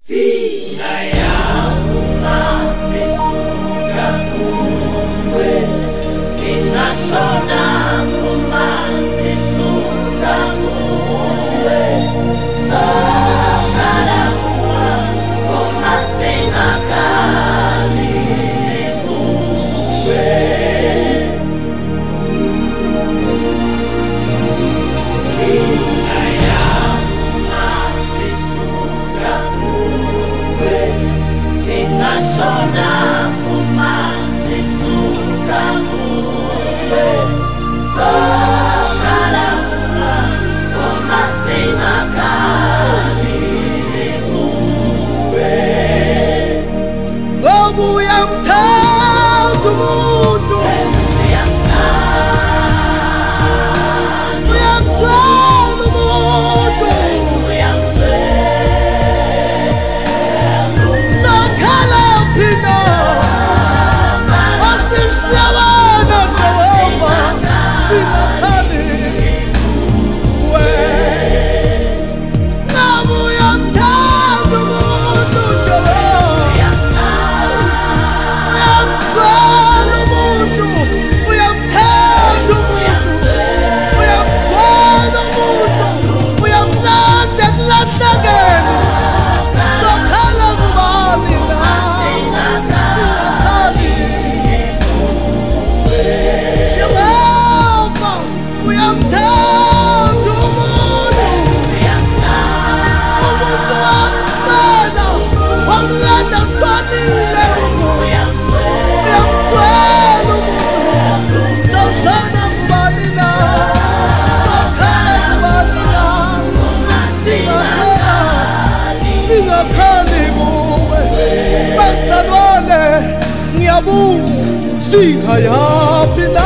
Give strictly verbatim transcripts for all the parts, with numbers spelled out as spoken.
Singayaphi na,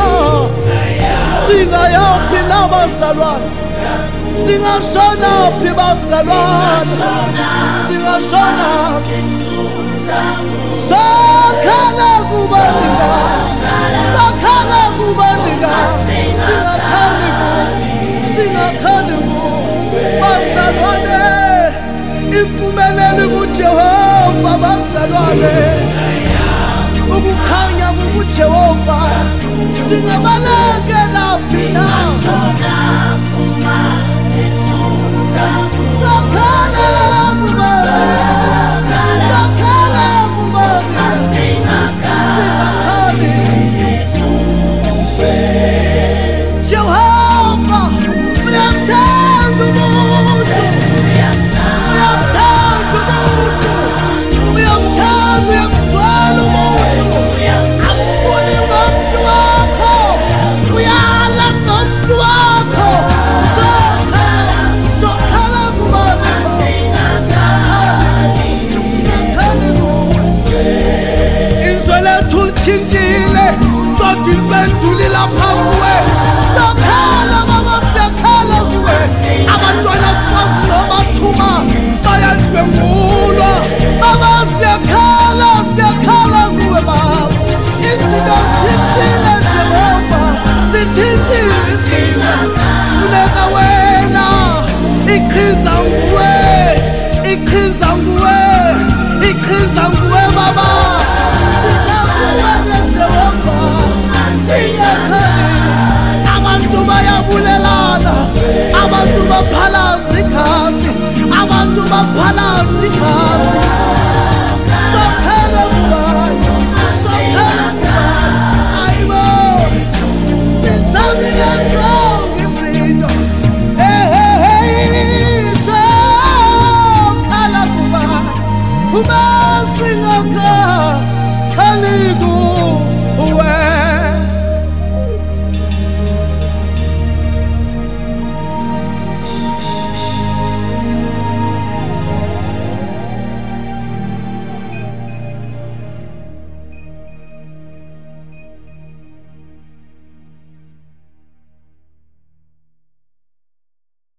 singayaphi na bazalwane, singashona phi bazalwane, singashona sakhala kubani na, sakhala kubani na, singakhali ku, singakhali ku bazalwane, impumelelo kuJehova bazalwane. Ukukhanya kuJehova singabalekela fina sakhala kubani sakhala kubani singakhali Jehova uyamthanda umuntu uyamthanda umuntu uyamthanda uyamzwala umuntu Chintile, tot il ventuli la paue, sakhala baba sakhala kuwe, abantwana sifazile bathuma bayadlwe ngulwa, baba sakhala sakhala kuwe baba, izinto zitshintile Jehova, zitshintile izinto, funeka wena, iqhiza nguwe, iqhiza nguwe, iqhiza nguwe.